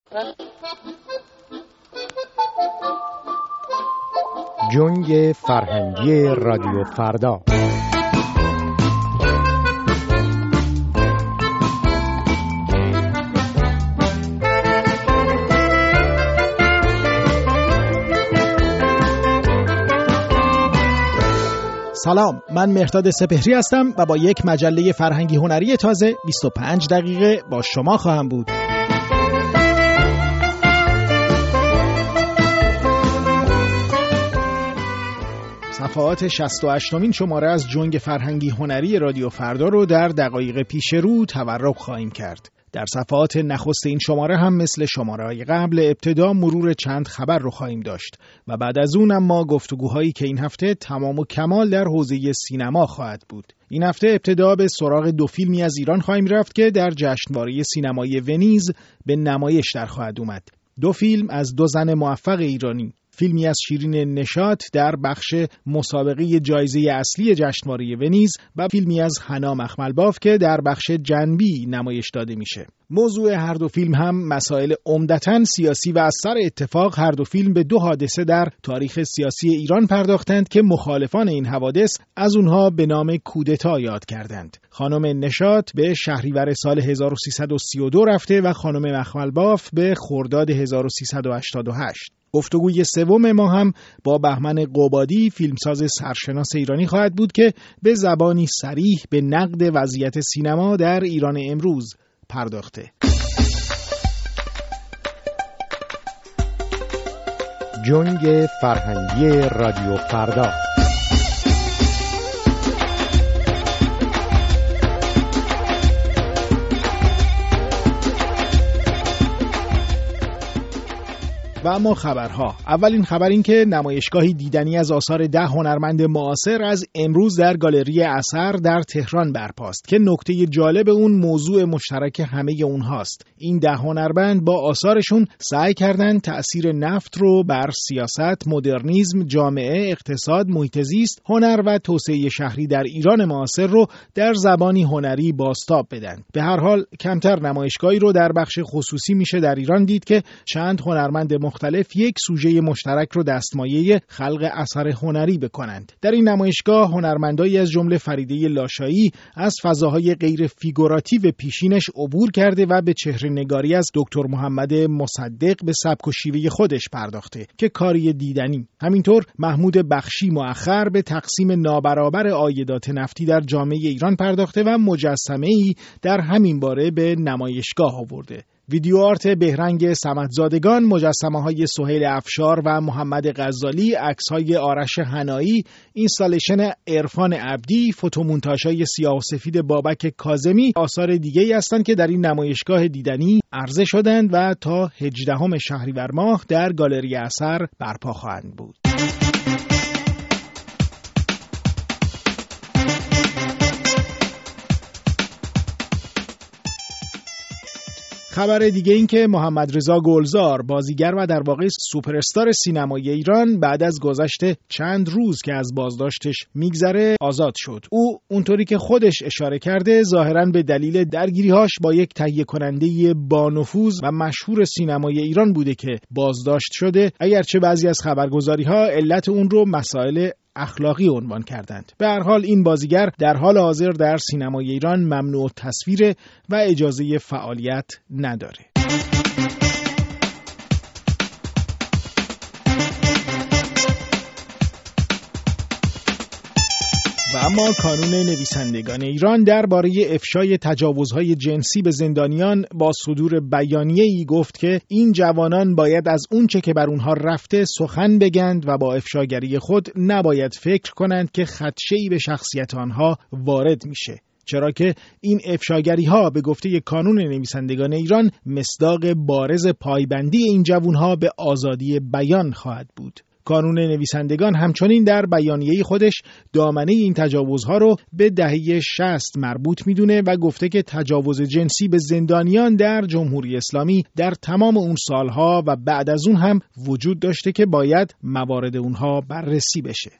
جنگ فرهنگی رادیو فردا. سلام، من مهرداد سپهری هستم و با یک مجله فرهنگی هنری تازه 25 دقیقه با شما خواهم بود. صفحات 68مین شماره از جنگ فرهنگی هنری رادیو فردا رو در دقایق پیش رو تورق خواهیم کرد. در صفحات نخست این شماره هم مثل شماره‌های قبل ابتدا مرور چند خبر رو خواهیم داشت و بعد از اون اما گفتگوهایی که این هفته تمام و کمال در حوزه سینما خواهد بود. این هفته ابتدا به سراغ دو فیلمی از ایران خواهیم رفت که در جشنواره سینمایی ونیز به نمایش در خواهد اومد. دو فیلم از دو زن موفق ایرانی. فیلمی از شیرین نشاط در بخش مسابقه جایزه اصلی جشنواره ونیز و فیلمی از حنا مخملباف که در بخش جنبی نمایش داده میشه. موضوع هر دو فیلم هم مسائل عمدتاً سیاسی و از سر اتفاق هر دو فیلم به دو حادثه در تاریخ سیاسی ایران پرداختند که مخالفان این حوادث از اونها به نام کودتا یاد کردند. خانم نشاط به شهریور سال 1332 رفته و خانم مخملباف به خرداد 1388. گفتگوی سوم ما هم با بهمن قبادی، فیلمساز سرشناس ایرانی خواهد بود که به زبانی صریح به نقد وضعیت سینما در ایران امروز پرداخته. جنگ فرهنگی رادیو فردا. و اما خبرها. اولین خبر این که نمایشگاهی دیدنی از آثار 10 هنرمند معاصر از امروز در گالری اثر در تهران برپاست که نکته جالب اون موضوع مشترک همه اونهاست. این 10 هنرمند با آثارشون سعی کردن تأثیر نفت رو بر سیاست، مدرنیسم، جامعه، اقتصاد، محیط زیست، هنر و توسعه شهری در ایران معاصر رو در زبانی هنری بازتاب بدن. به هر حال کمتر نمایشگاهی رو در بخش خصوصی میشه در ایران دید که چند هنرمند مختلف یک سوژه مشترک رو دستمایه خلق اثر هنری بکنند. در این نمایشگاه هنرمندایی از جمله فریده لاشایی از فضاهای غیر فیگوراتیو پیشینش عبور کرده و به چهره نگاری از دکتر محمد مصدق به سبک و شیوه خودش پرداخته که کاری دیدنی. همینطور محمود بخشی مؤخر به تقسیم نابرابر عایدات نفتی در جامعه ایران پرداخته و مجسمه‌ای در همین باره به نمایشگاه آورده. ویدیو آرت بهرنگ صمدزادگان، مجسمه‌های سهیل افشار و محمد غزالی، عکس‌های آرش حنایی، اینستالیشن عرفان عبدی، فوتومونتاژهای سیاه و سفید بابک کاظمی آثار دیگه‌ای هستند که در این نمایشگاه دیدنی عرضه شدند و تا 18 شهریور ماه در گالری اثر برپا خواهند بود. خبر دیگه این که محمد رضا گلزار، بازیگر و در واقع سوپر استار سینمایی ایران، بعد از گذشت چند روز که از بازداشتش میگذره آزاد شد. او اونطوری که خودش اشاره کرده ظاهراً به دلیل درگیری‌هاش با یک تهیه کننده با نفوذ و مشهور سینمای ایران بوده که بازداشت شده، اگرچه بعضی از خبرگزاری‌ها علت اون رو مسائل اخلاقی عنوان کردند. به هر حال این بازیگر در حال حاضر در سینمای ایران ممنوع تصویر و اجازه فعالیت نداره. و اما کانون نویسندگان ایران درباره افشای تجاوزهای جنسی به زندانیان با صدور بیانیه‌ای گفت که این جوانان باید از اونچه که بر اونها رفته سخن بگند و با افشاگری خود نباید فکر کنند که خدشه‌ای به شخصیت آنها وارد میشه، چرا که این افشاگری‌ها به گفته کانون نویسندگان ایران مصداق بارز پایبندی این جوانها به آزادی بیان خواهد بود. کانون نویسندگان همچنین در بیانیه خودش دامنه این تجاوزها رو به دهه 60 مربوط میدونه و گفته که تجاوز جنسی به زندانیان در جمهوری اسلامی در تمام اون سالها و بعد از اون هم وجود داشته که باید موارد اونها بررسی بشه.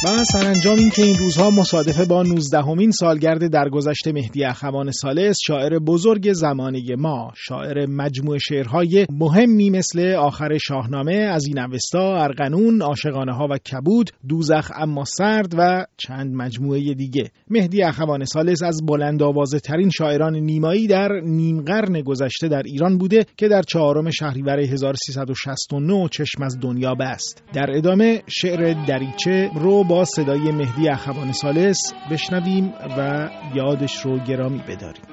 و سرانجام این که این روزها مصادفه با 19مین سالگرد درگذشت مهدی اخوان ثالث، شاعر بزرگ زمانه ما، شاعر مجموعه شعرهای مهمی مثل آخر شاهنامه، از این اوستا، ارغنون، عاشقانه ها و کبود، دوزخ اما سرد و چند مجموعه دیگه. مهدی اخوان ثالث از بلند آوازه ترین شاعران نیمایی در نیم قرن گذشته در ایران بوده که در 4 شهریور 1369 چشم از دنیا بست. در ادامه شعر دریچه رو با صدای مهدی اخوان ثالث بشنویم و یادش رو گرامی بداریم.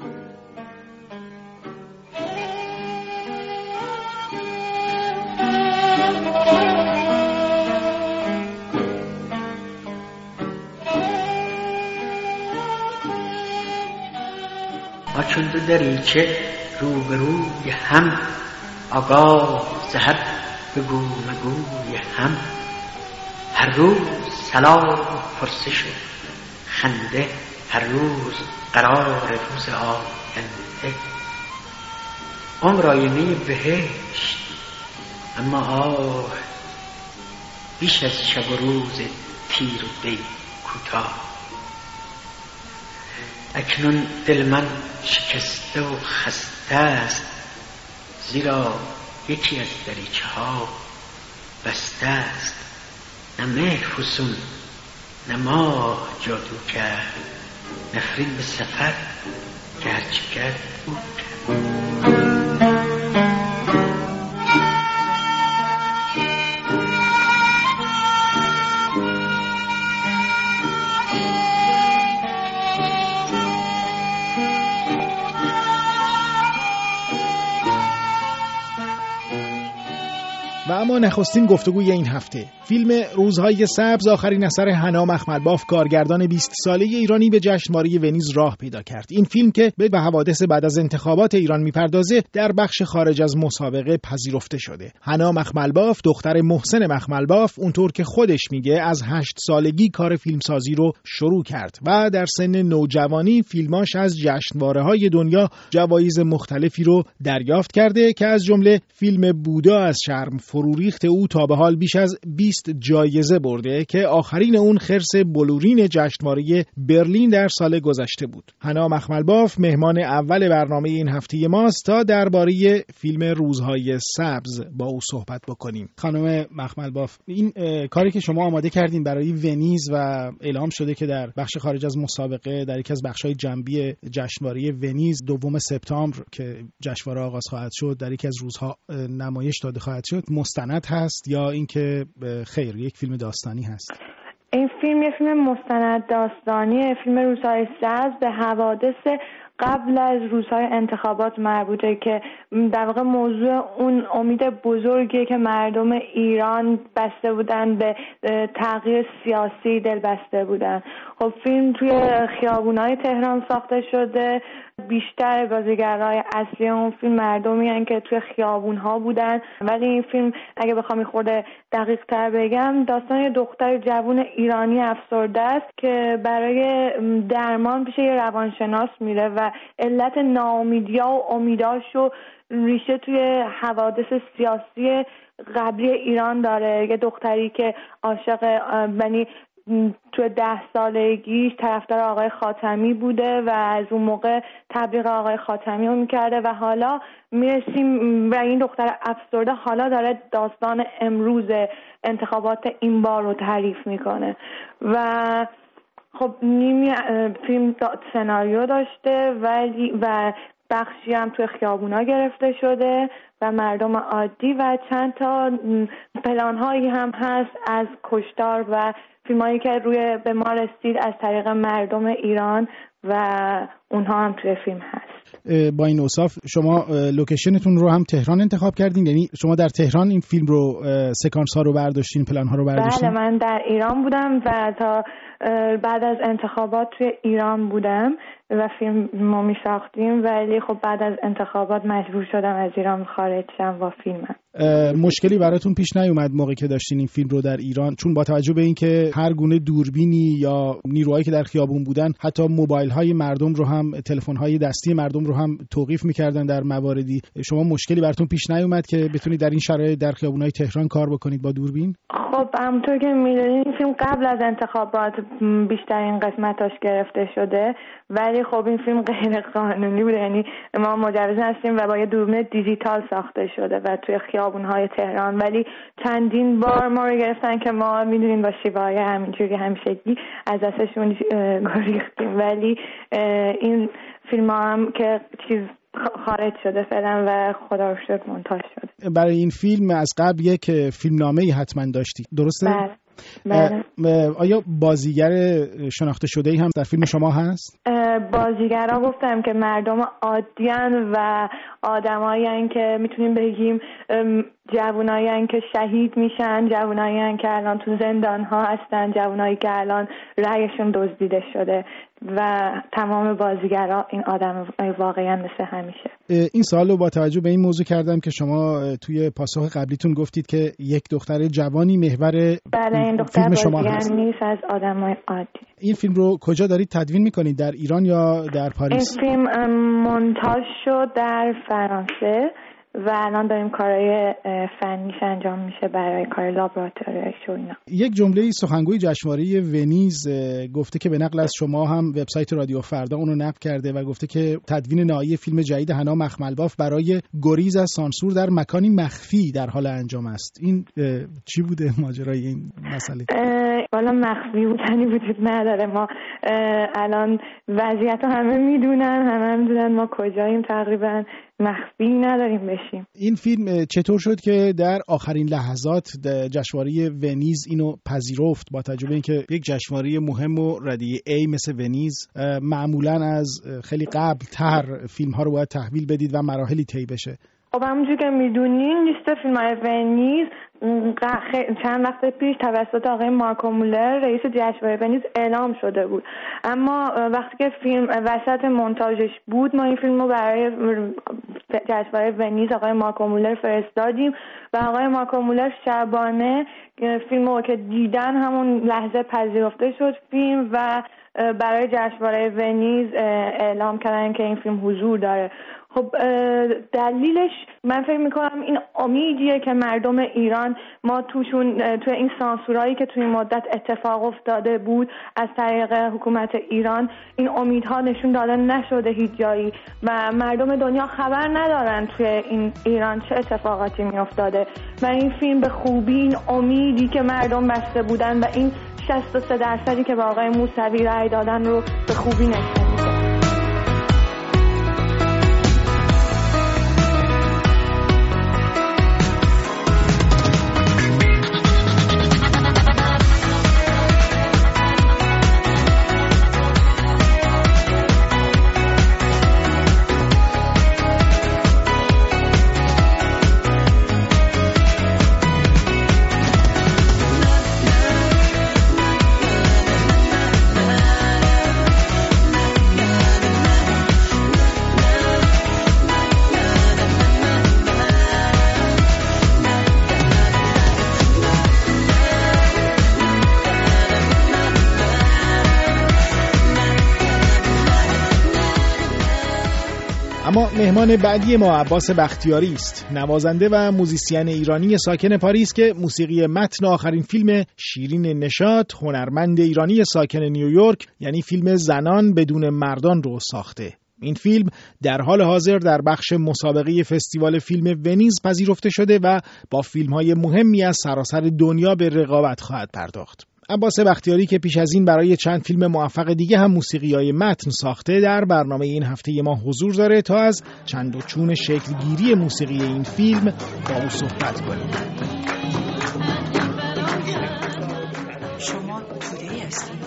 ما چون دو دریچه روبروی هم، آگاه زهر به گوی هم، هر روز سلام و پرسش و خنده، هر روز قرار روز آینده. عمر آینه بهشت، اما آه بیش از شب و روز تیر و دی کوتاه. اکنون دل من شکسته و خسته است، زیرا یکی از دریچه ها بسته است. نه مهر فسون نه ماه جادو کرد، نفرین به سفر که هرچه کرد او کرد. و اما نخستین گفتگوی این هفته، فیلم روزهای سبز، آخرین اثر حنا مخملباف، کارگردان 20 ساله ایرانی، به جشنواره ونیز راه پیدا کرد. این فیلم که به حوادث بعد از انتخابات ایران میپردازه، در بخش خارج از مسابقه پذیرفته شده. حنا مخملباف، دختر محسن مخملباف، اونطور که خودش میگه از 8 سالگی کار فیلمسازی رو شروع کرد و در سن نوجوانی فیلماش از جشنواره‌های دنیا جوایز مختلفی رو دریافت کرده که از جمله فیلم بودا از شرم فروریخت او تا به حال بیش از 20 جایزه برده که آخرین اون خرس بلورین جشنواره برلین در سال گذشته بود. حنا مخملباف مهمان اول برنامه این هفته ماست تا درباره فیلم روزهای سبز با او صحبت بکنیم. خانم مخملباف، این کاری که شما آماده کردین برای ونیز و اعلام شده که در بخش خارج از مسابقه در یکی از بخش‌های جنبی جشنواره ونیز 2 سپتامبر که جشنواره آغاز خواهد شد در یکی از روزها نمایش داده خواهد شد، مستند هست یا اینکه خیر یک فیلم داستانی هست؟ این فیلم یک فیلم مستند داستانی، فیلم روزهای سبز به حوادث قبل از روزهای انتخابات مربوطه که در واقع موضوع اون امید بزرگی که مردم ایران بسته بودن به تغییر سیاسی دل بسته بودن. خب فیلم توی خیابونای تهران ساخته شده. بیشتر بازیگرای اصلی اون فیلم مردمی هستن که توی خیابون‌ها بودن، ولی این فیلم اگه بخوام خورده دقیق تر بگم، داستان یه دختر جوان ایرانی افسرده است که برای درمان پیش یه روانشناس میره و علت ناامیدی‌ها و امیداشو ریشه توی حوادث سیاسی قبلی ایران داره. یه دختری که عاشق تو 10 سالگیش طرفدار آقای خاتمی بوده و از اون موقع تبلیغ آقای خاتمی رو میکرده و حالا میرسیم و این دختر افسرده حالا داره داستان امروز انتخابات این بار رو تعریف میکنه و خب نیمی فیلم سناریو داشته و بخشی هم توی خیابونا گرفته شده و مردم عادی و چند تا پلان‌هایی هم هست از کشتار و فیلمایی که روی به ما رسید از طریق مردم ایران و اونها هم توی فیلم هست. با این اوصاف شما لوکیشنتون رو هم تهران انتخاب کردین؟ یعنی شما در تهران این فیلم رو سکانس ها رو برداشتین، پلان ها رو برداشتین؟ بله، من در ایران بودم و تا بعد از انتخابات توی ایران بودم و فیلم ما می ساختیم، ولی خب بعد از انتخابات مجبور شدم از ایران خارج شم با فیلمم. مشکلی براتون پیش نیومد موقعی که داشتین این فیلم رو در ایران؟ چون با توجه به اینکه هر گونه دوربینی یا نیروهایی که در خیابون بودن حتی موبایل های مردم رو هم، تلفن های دستی مردم رو هم توقیف میکردن در مواردی، شما مشکلی براتون پیش نیومد که بتونید در این شرایط در خیابونای تهران کار بکنید با دوربین؟ خب خب همونطور که میدونین این فیلم قبل از انتخابات بیشترین قسمتاش گرفته شده، ولی خب این فیلم غیر قانونی بوده، یعنی ما مجوز هستیم و با یه دوربین دیجیتال ساخته شده و توی خیابون‌های تهران، ولی چندین بار ما رو گرفتن که ما میدونین با شیوه‌های همینجوری همیشگی از دستشون گریختیم، ولی این فیلم هم که چیز خارج شده فعلا و خدا رو شکر مونتاژ شده. برای این فیلم از قبل یک فیلمنامه‌ای حتما داشتی، درسته؟ بله. آیا بازیگر شناخته شده‌ای هم در فیلم شما هست؟ بازیگرها گفتم که مردم عادیان و آدمایی که میتونیم بگیم جوانایی که شهید میشن، جوانایی که الان تو زندان ها هستن، جوانایی که الان رأیشون دزدیده شده و تمام بازیگرها این آدم واقعا مثل همیشه. این سوالو با توجه به این موضوع کردم که شما توی پاسخ قبلیتون گفتید که یک دختر جوانی محور این دختر فیلم شما هست. نیست، از آدمای عادی. این فیلم رو کجا دارید تدوین میکنید؟ در ایران یا در پاریس؟ این فیلم مونتاژ شد در فرانسه و الان داریم کارهای فنیش انجام میشه برای کار لابراتوریش و اینا. یک جمله سخنگوی جشنواره ونیز گفته که به نقل از شما هم وبسایت رادیو فردا اونو نقل کرده و گفته که تدوین نهایی فیلم جدید حنا مخملباف برای گریز از سانسور در مکانی مخفی در حال انجام است. این چی بوده ماجرای این مسئله؟ والا مخفی بودنی وجود نداره. ما الان وضعیت همه میدونن ما کجاییم، تقریبا مخفی نداریم بشیم. این فیلم چطور شد که در آخرین لحظات جشنواره ونیز اینو پذیرفت، با توجه به اینکه یک جشنواره مهم و ردیه A مثل ونیز معمولاً از خیلی قبل تر فیلم ها رو باید تحویل بدید و مراحلی طی بشه؟ خب همونجور که میدونین لیست فیلم‌های ونیز چند وقت پیش توسط آقای مارکو مولر رئیس جشنواره ونیز اعلام شده بود، اما وقتی که فیلم وسط مونتاژش بود ما این فیلم رو برای جشنواره ونیز آقای مارکو مولر فرستادیم و آقای مارکو مولر شبانه فیلم رو که دیدن همون لحظه پذیرفته شد فیلم و برای جشنواره ونیز اعلام کردن که این فیلم حضور داره. خب دلیلش من فکر میکنم این امیدیه که مردم ایران ما توی این سانسورایی که توی این مدت اتفاق افتاده بود از طریق حکومت ایران، این امیدها نشون داده نشده هیچ جایی و مردم دنیا خبر ندارن توی این ایران چه اتفاقاتی میافتاده و این فیلم به خوبی این امیدی که مردم بسته بودن و این 63% که به آقای موسوی رأی دادن رو به خوبی نشون میده. اما مهمان بعدی ما عباس بختیاری است، نوازنده و موزیسین ایرانی ساکن پاریس که موسیقی متن آخرین فیلم شیرین نشاط هنرمند ایرانی ساکن نیویورک یعنی فیلم زنان بدون مردان رو ساخته. این فیلم در حال حاضر در بخش مسابقه فستیوال فیلم ونیز پذیرفته شده و با فیلم‌های مهمی از سراسر دنیا به رقابت خواهد پرداخت. عباس بختیاری که پیش از این برای چند فیلم موفق دیگه هم موسیقی‌های متن ساخته در برنامه این هفته ما حضور داره تا از چند و چون شکلگیری موسیقی این فیلم با او صحبت کنیم. شما توده هستید؟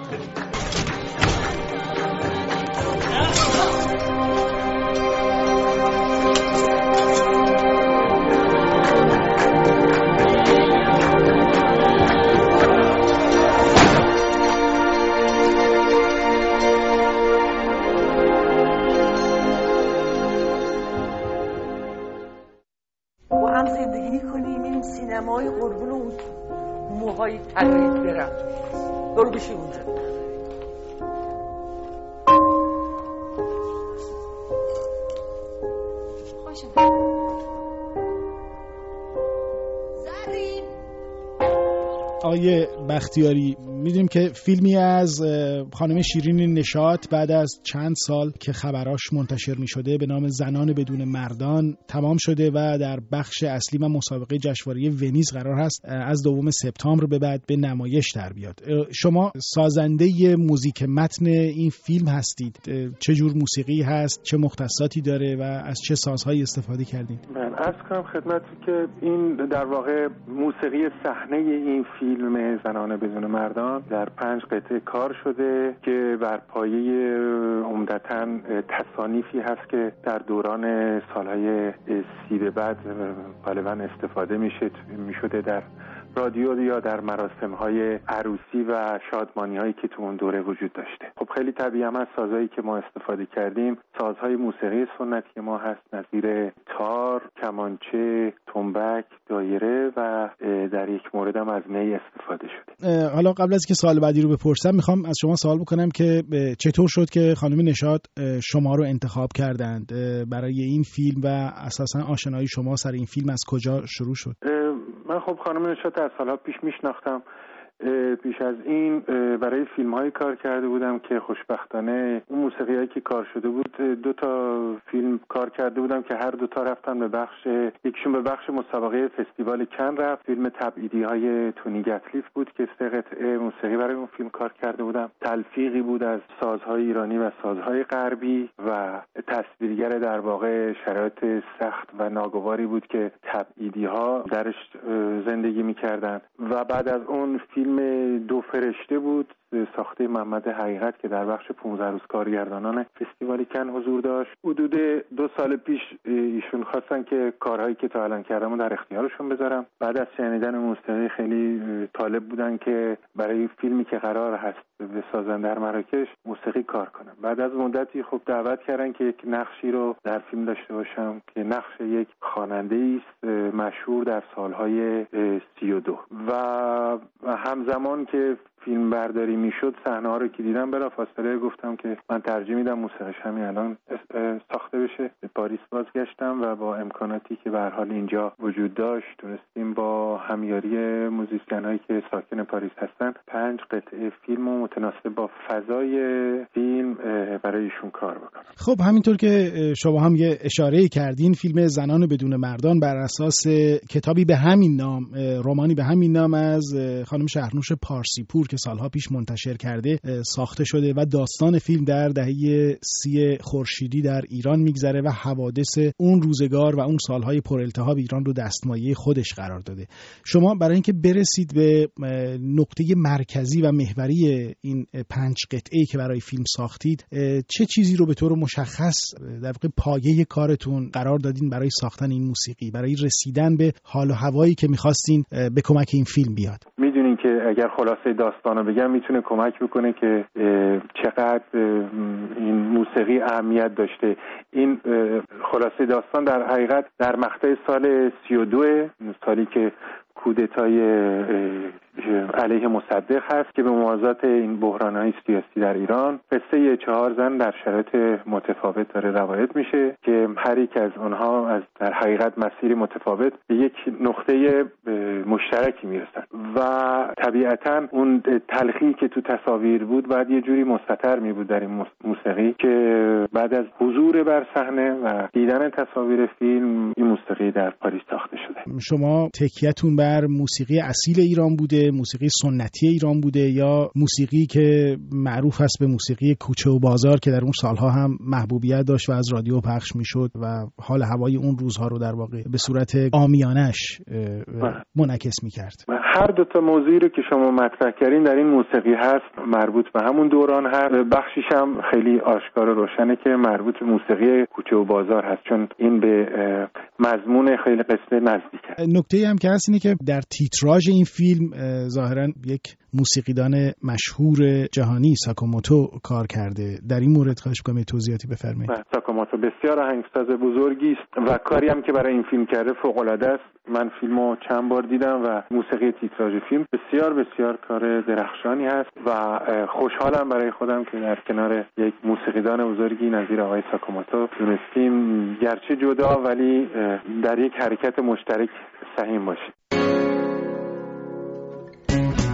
سینمای قربون اون موهای طلایت برم برو بشین اونجا. خوشم زرین آقای بختیاری، میدونیم که فیلمی از خانم شیرین نشاط بعد از چند سال که خبراش منتشر میشده به نام زنان بدون مردان تمام شده و در بخش اصلی و مسابقه جشنواره ونیز قرار هست از 2 سپتامبر به بعد به نمایش در بیاد. شما سازنده موزیک متن این فیلم هستید. چه جور موسیقی هست؟ چه مختصاتی داره و از چه سازهایی استفاده کردین؟ من عرض کنم خدمتی که این در واقع موسیقی صحنه این فیلم زنان بدون مردان در 5 قطعه کار شده که بر پایه عمدتاً تصانیفی هست که در دوران سالهای 30 به بعد غالباً استفاده میشده در رادیو یا در مراسم‌های عروسی و شادمانی‌هایی که تو اون دوره وجود داشته. خب خیلی طبیعی هم از سازهایی که ما استفاده کردیم سازهای موسیقی سنتی ما هست، نظیر تار، کمانچه، تنبک، دایره و در یک مورد هم از نی استفاده شده. حالا قبل از که سوال بعدی رو بپرسم میخوام از شما سوال بکنم که چطور شد که خانم نشاط شما رو انتخاب کردند برای این فیلم و اساساً آشنایی شما سر این فیلم از کجا شروع شد؟ من خب خانم نشاط از سالها پیش میشناختم. پیش از این برای فیلم‌هایی کار کرده بودم که خوشبختانه اون موسیقیایی که کار شده بود 2 فیلم کار کرده بودم که هر 2 رفتن به بخش، یکیشون به بخش مسابقه فستیوال کن رفت. فیلم تبعیدی‌های تونی گتلیف بود که 3 قطعه موسیقی برای اون فیلم کار کرده بودم. تلفیقی بود از سازهای ایرانی و سازهای غربی و تصویرگر در واقع شرایط سخت و ناگواری بود که تبعیدی‌ها درش زندگی می‌کردند. و بعد از اون فیلم 2 فرشته بود ساخته محمد حقیقت که در بخش 15 روز کارگردانان فستیوال کن حضور داشت. حدود 2 سال پیش ایشون خواستن که کارهایی که تا الان کردم در اختیارشون بذارم. بعد از شنیدن موسیقی خیلی طالب بودن که برای فیلمی که قرار هست بسازن در مراکش موسیقی کار کنم. بعد از مدتی خب دعوت کردن که یک نقشی رو در فیلم داشته باشم که نقش یک خواننده است مشهور در سالهای 32 و همزمان که فیلم برداری میشد صحنه‌ها رو که دیدم بلافاصله گفتم که من ترجیح میدم موسیقیش همین الان ساخته بشه. به پاریس بازگشتم و با امکاناتی که به هر حال اینجا وجود داشت تونستیم با همیاری موزیسینایی که ساکن پاریس هستن 5 قطعه فیلم و متناسب با فضای فیلم برای ایشون کار بکنم. خب همینطور که شما هم یه اشاره کردین فیلم زنان بدون مردان بر اساس کتابی به همین نام، رمانی به همین نام از خانم شهرنوش پارسیپور که سالها پیش منتشر کرده ساخته شده و داستان فیلم در دهه 30 خورشیدی در ایران میگذره و حوادث اون روزگار و اون سالهای پرالتهاب ایران رو دستمایه خودش قرار داده. شما برای اینکه برسید به نقطه مرکزی و محوری این 5 قطعه‌ای که برای فیلم ساختید چه چیزی رو به طور مشخص در واقع پایه کارتون قرار دادین برای ساختن این موسیقی، برای رسیدن به حال و هوایی که می‌خواستین به کمک این فیلم بیاد؟ میدونین که اگر خلاصه داستانو بگم میتونه کمک بکنه که چقدر این موسیقی اهمیت داشته. این خلاصه داستان در حقیقت در مقطع سال 32 سالی که کودتای علیه مصدق هست که به موازات این بحران‌های سیاسی در ایران قصه 4 زن در شرایط متفاوت داره روایت میشه که هر یک از اونها از در حقیقت مسیر متفاوت به یک نقطه مشترکی میرسن و طبیعتاً اون تلخی که تو تصاویر بود بعد یه جوری مستتر می بود در این موسیقی که بعد از حضور بر صحنه و دیدن تصاویر فیلم این موسیقی در پاریس ساخته شده. شما تکیه‌تون بر موسیقی اصیل ایران بوده، موسیقی سنتی ایران بوده یا موسیقی که معروف است به موسیقی کوچه و بازار که در اون سالها هم محبوبیت داشت و از رادیو پخش میشد و حال هوای اون روزها رو در واقع به صورت عامیانش منعکس میکرد؟ هر 2 موضوعی رو که شما مطرح کردین در این موسیقی هست مربوط به همون دوران. هر بخشیش هم خیلی آشکار و روشنه که مربوط به موسیقی کوچه و بازار هست چون این به مضمون خیلی قصه نزدیکه. نکته هم که هست اینه که در تیتراژ این فیلم ظاهراً یک موسیقیدان مشهور جهانی ساکاموتو کار کرده. در این مورد خواهش می‌کنم توضیحاتی بفرمایید. ساکاموتو بسیار آهنگساز بزرگی است و کاری هم که برای این فیلم کرده فوق‌العاده است. من فیلمو چند بار دیدم و موسیقی تیتراژ فیلم بسیار بسیار کار درخشانی هست و خوشحالم برای خودم که در کنار یک موسیقیدان بزرگی نظیر آقای ساکاموتو تونستیم گرچه جدا ولی در یک حرکت مشترک سهیم باشیم.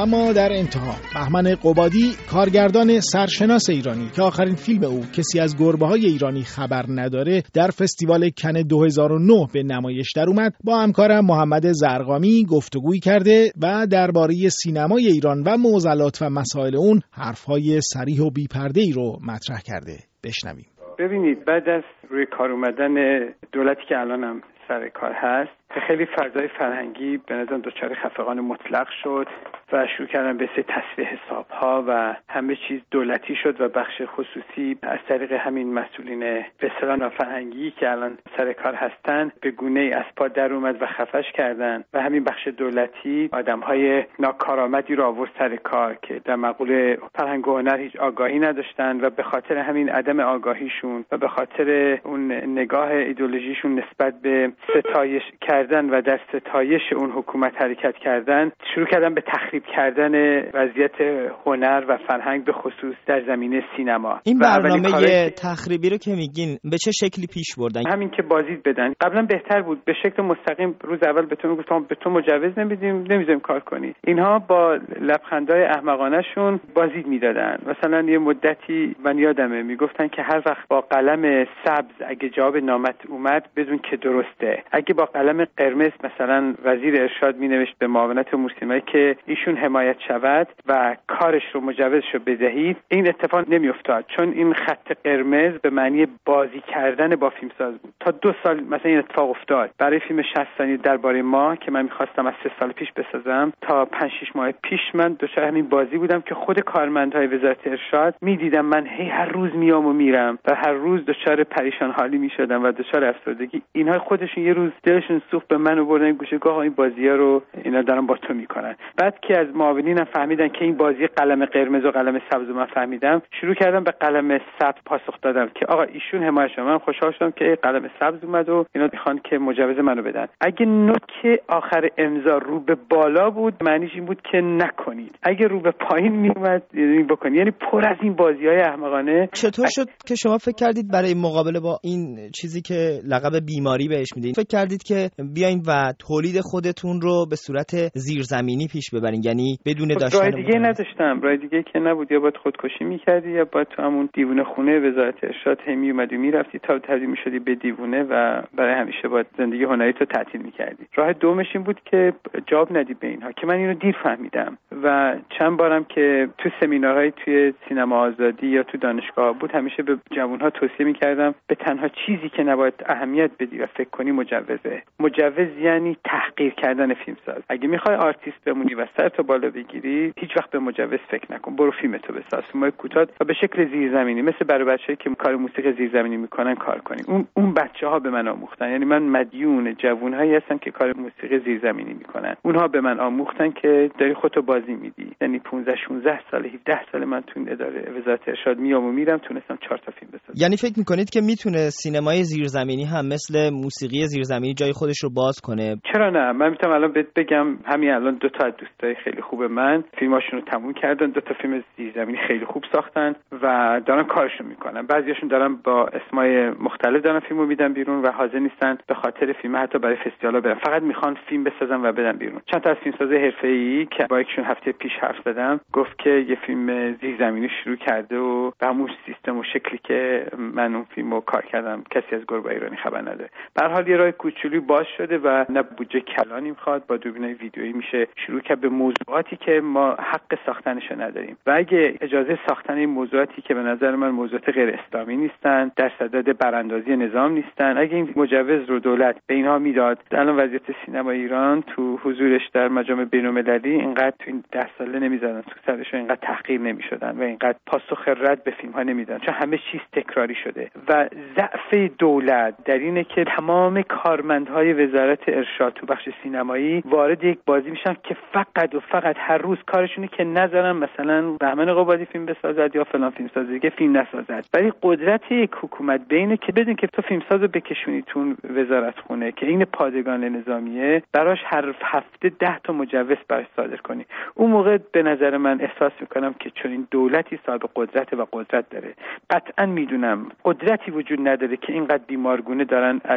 اما در انتها بهمن قبادی، کارگردان سرشناس ایرانی که آخرین فیلم او کسی از گربه‌های ایرانی خبر نداره در فستیوال کن 2009 به نمایش در اومد، با همکارم محمد زرقامی گفتگویی کرده و درباره سینمای ایران و معضلات و مسائل اون حرف‌های صریح و بی‌پرده‌ای رو مطرح کرده. بشنویم. ببینید، بعد از روی کار اومدن دولتی که الانم سر کار هست، خیلی فضای فرهنگی به نظرم دچار خفقان مطلق شد و شروع کردن به تصفیه حساب‌ها و همه چیز دولتی شد و بخش خصوصی از طریق همین مسئولین به اصطلاح فرهنگی که الان سر کار هستن به گونه‌ای از پا در اومد و خفش کردن و همین بخش دولتی آدم‌های ناکارآمدی رو آورد سر کار که در مقوله فرهنگ و هنر هیچ آگاهی نداشتن و به خاطر همین عدم آگاهیشون و به خاطر اون نگاه ایدئولوژیشون نسبت به ستایش کردن و در ستایش اون حکومت حرکت کردن، شروع کردن به تخریب کردن وضعیت هنر و فرهنگ به خصوص در زمینه سینما. این برنامه تخریبی رو که میگین به چه شکلی پیش بردن؟ همین که بازدید بدن. قبلا بهتر بود به شکل مستقیم روز اول بهتون گفتم به تو مجوز نمیذاریم کار کنی. اینها با لبخندای احمقانه‌شون بازدید میدادن. مثلا یه مدتی من یادمه میگفتن که هر وقت با قلم سبز اگه جواب نامت اومد بدون که درسته. اگه با قلم قرمز مثلا وزیر ارشاد مینوشت به معاونت امور سینمایی که ایشون حمایت شود و کارش رو مجوزش رو بدهید، این اتفاق نمیافتاد، چون این خط قرمز به معنی بازی کردن با فیلمساز بود. تا 2 سال مثلا این اتفاق افتاد برای فیلم 60 ثانیه درباره ما که من می‌خواستم از 3 سال پیش بسازم. تا 5-6 ماه پیش من دچار همین بازی بودم که خود کارمندهای وزارت ارشاد می‌دیدم من هر روز میام و میرم و هر روز دچار پریشان حالی می‌شدم و دچار افسردگی. اینها خودشون یه روز دلشون سوخت به من آوردن گوشه گاه این بازی‌ها رو اینا دارن با تو میکنن. بعد که از معاونینم فهمیدن که این بازی قلم قرمز و قلم سبز من فهمیدم، شروع کردم به قلم سبز پاسخ دادم که آقا ایشون حمایت شما. من خوشحال شدم که قلم سبز اومد و اینا میخوان که مجوز منو بدن. اگه نوک آخر امضا رو به بالا بود معنیش این بود که نکنید، اگه رو به پایین میومد یعنی بکنید. یعنی پر از این بازی‌های احمقانه. چطور شد که شما فکر کردید برای مقابله با این چیزی که لقب بیماری بهش میدین فکر کردید که بیاین و تولید خودتون رو به صورت زیرزمینی پیش ببرین، یعنی بدون داشتن راه دیگه نداشتم، راه دیگه که نبود. یا باید خودکشی میکردی یا باید تو همون دیوونه خونه وزارت ارشاد همی اومدی میرفتی تا تبدیل میشدی به دیوونه و برای همیشه باید زندگی هنری تو تعطیل میکردی. راه دومش این بود که جواب ندی به اینها که من اینو دیر فهمیدم و چند بارم که تو سمینارهای توی سینما آزادی یا تو دانشگاه بود همیشه به جوانها توصیه میکردم به تنها چیزی که نباید اهمیت بدی و فکر کنی مجوزه. مجوز یعنی تحقیر کردن فیلمساز. اگه میخوای آرتیست بمونی و سرتو بالا بگیری هیچ وقت به مجوز فکر نکن، برو فیلمتو بساز، فیلمای کوتاه و به شکل زیرزمینی مثل برای بچه‌ای که کار موسیقی زیرزمینی میکنن کار کنیم. اون بچه‌ها به من آموختن، یعنی من مدیون جوانهایی هستم که کار موسیقی زیرزمینی میکنن. اونها به من آموختن که داری خودتو بازی میدی. یعنی 15-16 سال 17 سال من تو اداره وزارت ارشاد میام و میرم تونستم 4 تا فیلم بسازم. یعنی فکر میکنید که میتونه سینمای زیرزمینی هم مثل موسیقی زیرزمینی جای خودش رو باز کنه؟ چرا نه؟ من میتونم الان بگم همین الان 2 تا از دوستای خیلی خوب من فیلماشون رو تموم کردن، 2 تا فیلم زیرزمینی خیلی خوب ساختن و دارن کارشون میکنن. بعضیاشون دارن با اسمای مختلف دارن فیلمو میدن بیرون و حاضر نیستن به خاطر فیلم حتی برای فستیوالا برن، فقط میخوان فیلم بسازن و بدن بیرون. چند تا از فیلمساز حرفه‌ای که با یکشون هفته پیش حرف زدم گفت که یه فیلم زیرزمینی شروع کرده و به همون سیستم و شکلی که من اون فیلمو کار کردم کسی از گربه ایرانی خبر نداره. به هر حال یه راه کوچولی باز شده و نه بودجه کلانی میخواد، با دوربینای ویدیویی میشه شروع کرد به موضوعاتی که ما حق ساختنشو نداریم و اگه اجازه ساختن این موضوعاتی که به نظر من موضوعات غیر اسلامی نیستن، در صدد براندازی نظام نیستن، اگه این مجوز رو دولت به اینها میداد، الان وضعیت سینما ایران تو حضورش در مجامع بین‌المللی اینقدر تو این 10 ساله نمیزدن تو سرش، اینقدر تحقیر نمیشدن و اینقدر پاسخ رد به فیلم‌ها نمیدن، چون همه چیز تکراری شده. و ضعف دولت در اینه که تمام کارمندهای وزارت ارشاد تو بخش سینمایی وارد یک بازی میشن که فقط هر روز کارشونه که نذارن مثلا بهمن قبادی فیلم بسازد یا فلان فیلمساز دیگه فیلم نسازد. ولی قدرت یک حکومت بینه که بدون که تو فیلمسازو بکشونی تو وزارت خونه که این پادگان نظامیه، براش هر هفته 10 تا مجوز براش صادر کنی. اون موقع به نظر من احساس میکنم که چون این دولتی صاحب قدرت و قدرت داره. قطعا میدونم قدرتی وجود نداره که اینقدر بیمارگونه دارن از آرتیست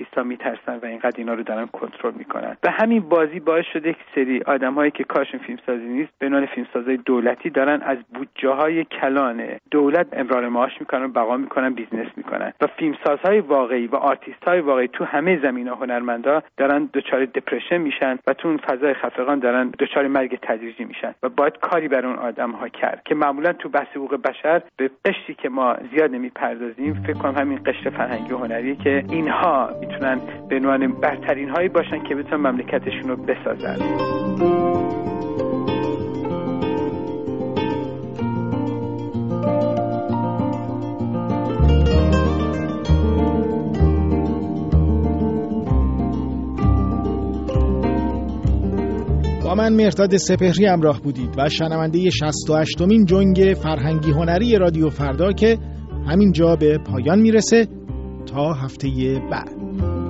آرتیست‌ها میترسن و اینقدر اینا رو دارن کنترل میکنن. و همین بازی باعث شده که سری آدم‌هایی که کارشون فیلمسازی نیست به عنوان فیلمسازای دولتی دارن از بودجه‌های کلان دولت امرار معاش میکنن، بقا میکنن، بیزنس میکنن و فیلمسازهای واقعی و آرتیست‌های واقعی تو همه زمینه‌ها هنرمندا دارن دچار دپرشن میشن و تو اون فضای خفقان دارن دچار مرگ تدریجی میشن و باید کاری بر اون آدم‌ها کرد که معمولا تو بحث حقوق بشر به قشری که ما زیاد نمیپردازیم. فکر کنم همین قشر فرهنگی و هنری که اینها میتونن به عنوان برترین هایی باشن که بتونن مملکتشون رو بسازن. با من مهرداد سپهری همراه بودید و شنونده 68مین جنگ فرهنگی هنری رادیو فردا که همینجا به پایان میرسه. تا هفته بعد.